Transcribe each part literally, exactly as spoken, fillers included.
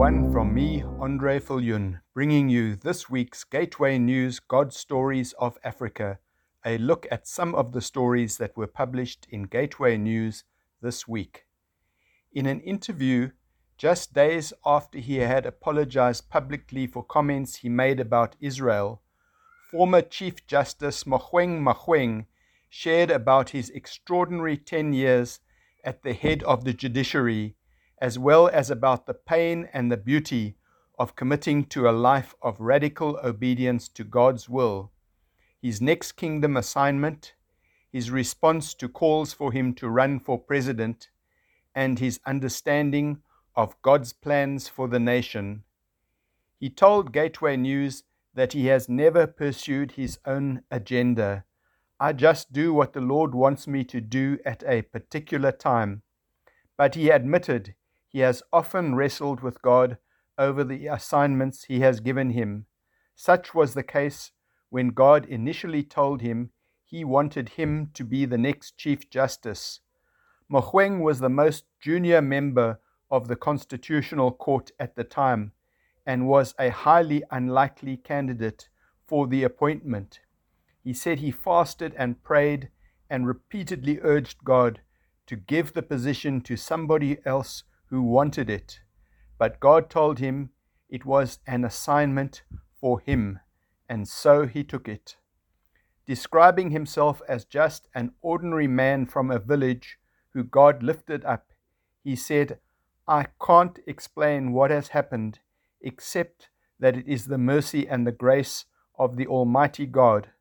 everyone, from me, Andre Viljoen, bringing you this week's Gateway News God Stories of Africa, a look at some of the stories that were published in Gateway News this week. In an interview just days after he had apologized publicly for comments he made about Israel, former Chief Justice Mogoeng Mogoeng shared about his extraordinary ten years at the head of the judiciary, as well as about the pain and the beauty of committing to a life of radical obedience to God's will, his next kingdom assignment, his response to calls for him to run for president, and his understanding of God's plans for the nation. He told Gateway News that he has never pursued his own agenda. I just do what the Lord wants me to do at a particular time. But he admitted he has often wrestled with God over the assignments he has given him. Such was the case when God initially told him he wanted him to be the next Chief Justice. Mogoeng was the most junior member of the Constitutional Court at the time and was a highly unlikely candidate for the appointment. He said he fasted and prayed and repeatedly urged God to give the position to somebody else who wanted it, but God told him it was an assignment for him, and so he took it. Describing himself as just an ordinary man from a village who God lifted up, he said, "I can't explain what has happened except that it is the mercy and the grace of the Almighty God."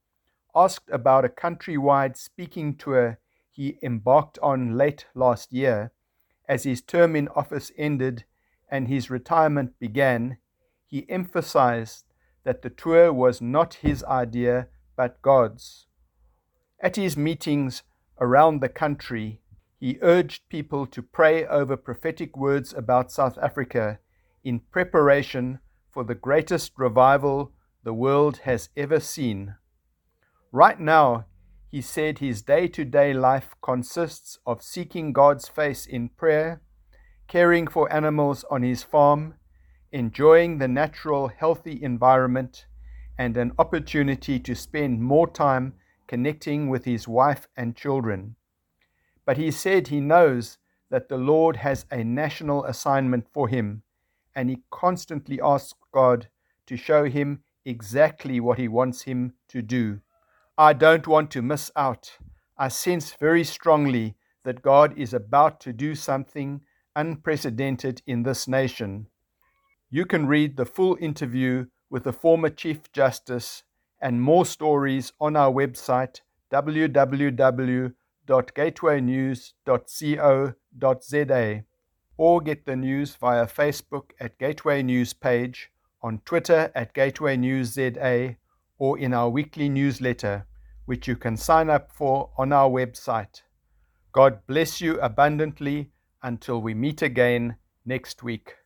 Asked about a countrywide speaking tour he embarked on late last year, as his term in office ended and his retirement began, he emphasized that the tour was not his idea but God's. At his meetings around the country, he urged people to pray over prophetic words about South Africa in preparation for the greatest revival the world has ever seen. Right now, he said his day-to-day life consists of seeking God's face in prayer, caring for animals on his farm, enjoying the natural, healthy environment, and an opportunity to spend more time connecting with his wife and children. But he said he knows that the Lord has a national assignment for him, and he constantly asks God to show him exactly what he wants him to do. I don't want to miss out. I sense very strongly that God is about to do something unprecedented in this nation. You can read the full interview with the former Chief Justice and more stories on our website w w w dot gateway news dot co dot z a, or get the news via Facebook at Gateway News page, on Twitter at Gateway News Z A, or in our weekly newsletter, which you can sign up for on our website. God bless you abundantly until we meet again next week.